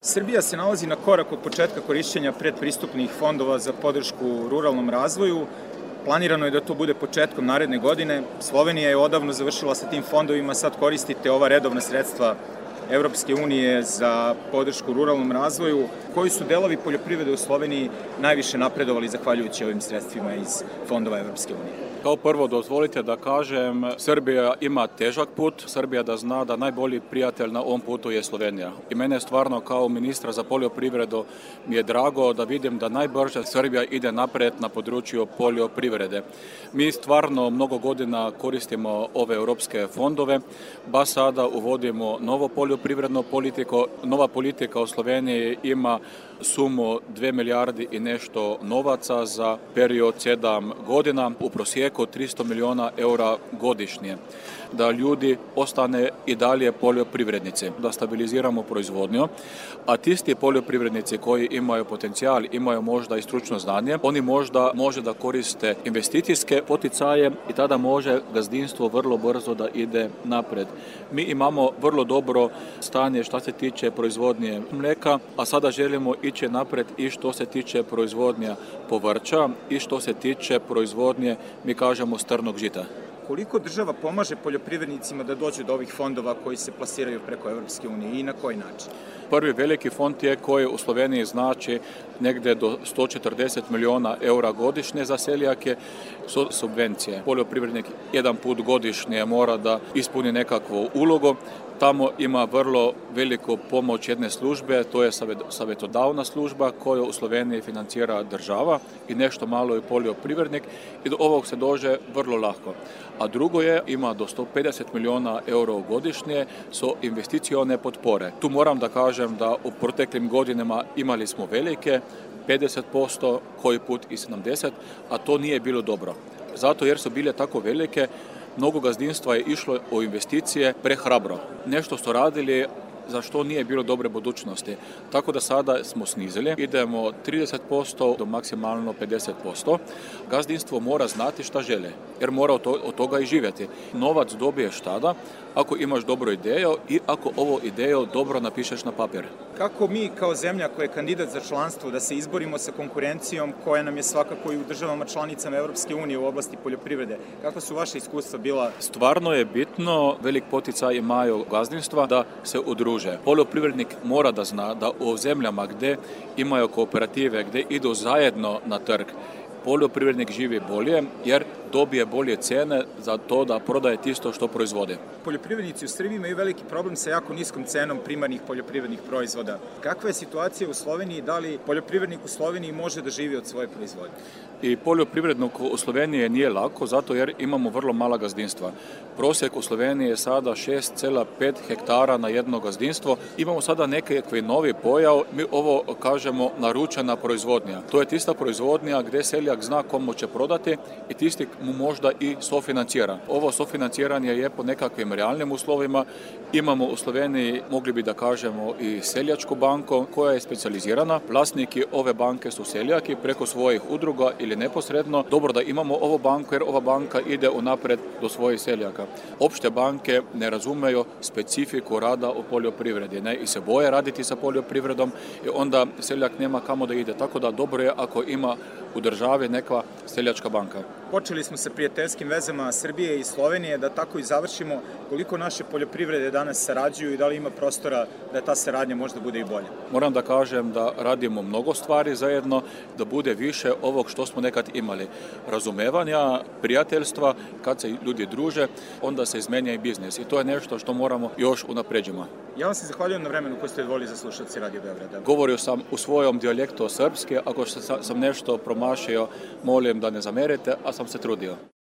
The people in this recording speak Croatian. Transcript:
Srbija se nalazi na korak od početka korišćenja predpristupnih fondova za podršku ruralnom razvoju. Planirano je da to bude početkom naredne godine. Slovenija je odavno završila sa tim fondovima, sad koristite ova redovna sredstva Evropske unije za podršku ruralnom razvoju. Koji su delovi poljoprivrede u Sloveniji najviše napredovali zahvaljujući ovim sredstvima iz fondova Evropske unije? Kao prvo dozvolite da kažem, Srbija ima težak put, Srbija da zna da najbolji prijatelj na ovom putu je Slovenija. I mene stvarno kao ministra za poljoprivredu mi je drago da vidim da najbrže Srbija ide napred na području poljoprivrede. Mi stvarno mnogo godina koristimo ove europske fondove, ba sada uvodimo novo poljoprivrednu politiku. Nova politika u Sloveniji ima sumu 2 milijardi i nešto novaca za period 7 godina, u prosjeku 300 miliona eura godišnje. Da ljudi ostane i dalje poljoprivrednici, da stabiliziramo proizvodnju, a tisti poljoprivrednici koji imaju potencijal, imaju možda i stručno znanje, oni možda može da koriste investicijske poticaje i tada može gazdinstvo vrlo brzo da ide napred. Mi imamo vrlo dobro stanje što se tiče proizvodnje mlijeka, a sada želimo ići napred i što se tiče proizvodnje povrća i što se tiče proizvodnje, mi kažemo, strnog žita. Koliko država pomaže poljoprivrednicima da dođu do ovih fondova koji se plasiraju preko Evropske unije i na koji način? Prvi veliki fond je koji u Sloveniji znači negdje do 140 miliona eura godišnje za seljake su subvencije. Poljoprivrednik jedan put godišnje mora da ispuni nekakvu ulogu. Tamo ima vrlo veliku pomoć jedne službe, to je savjetodavna služba koju u Sloveniji financira država i nešto malo i poljoprivrednik i do ovog se dođe vrlo lako. A drugo je, ima do 150 miliona eura godišnje su investicione potpore. Tu moram da kažem da u proteklim godinama imali smo velike, 50%, koji put i 70%, a to nije bilo dobro. Zato jer su bile tako velike, mnogo gazdinstva je išlo u investicije prehrabro. Nešto su radili za što nije bilo dobre budućnosti. Tako da sada smo snizili, idemo 30% do maksimalno 50%. Gazdinstvo mora znati šta žele, jer mora od toga i živjeti. Novac dobiješ tada ako imaš dobru ideju i ako ovo ideju dobro napišeš na papir. Kako mi kao zemlja koja je kandidat za članstvo da se izborimo sa konkurencijom koja nam je svakako i u državama članicama Evropske unije u oblasti poljoprivrede? Kakva su vaše iskustva bila? Stvarno je bitno, velik poticaj imaju gazdinstva da se udruže. Poljoprivrednik mora da zna da u zemljama gdje imaju kooperative, gdje idu zajedno na trg, poljoprivrednik živi bolje jer dobije bolje cene za to da prodaje tisto što proizvode. Poljoprivrednici u Srbiji imaju veliki problem sa jako niskom cenom primarnih poljoprivrednih proizvoda. Kakva je situacija u Sloveniji? Da li poljoprivrednik u Sloveniji može da živi od svoje proizvodnje? I poljoprivrednik u Sloveniji nije lako zato jer imamo vrlo mala gazdinstva. Prosjek u Sloveniji je sada 6,5 hektara na jedno gazdinstvo. Imamo sada nekakvi novi pojav, mi ovo kažemo naručena proizvodnja. To je tista proizvodnja gdje seljak zna komu će prodati i tisti mu možda i sofinancira. Ovo sofinanciranje je po nekakvim realnim uslovima. Imamo u Sloveniji, mogli bi da kažemo, i seljačku banku koja je specijalizirana. Vlasniki ove banke su seljaki preko svojih udruga ili neposredno. Dobro da imamo ovu banku jer ova banka ide unapred do svojih seljaka. Opšte banke ne razumeju specifiku rada u poljoprivredi, ne, i se boje raditi sa poljoprivredom i onda seljak nema kamo da ide. Tako da dobro je ako ima u državi neka seljačka banka. Počeli smo sa prijateljskim vezama Srbije i Slovenije, da tako i završimo. Koliko naše poljoprivrede danas sarađuju i da li ima prostora da ta saradnja možda bude i bolja? Moram da kažem da radimo mnogo stvari zajedno, da bude više ovog što smo nekad imali. Razumevanja, prijateljstva, kad se ljudi druže, onda se izmenja i biznis. I to je nešto što moramo još unapređiti. Ja vam se zahvaljujem na vremenu koje ste odvojili za slušalce Radio Beograda. Govorio sam u svojom dijalektu srpski, ako sam nešto promašio, molim da ne zamerite, a sam se trudio.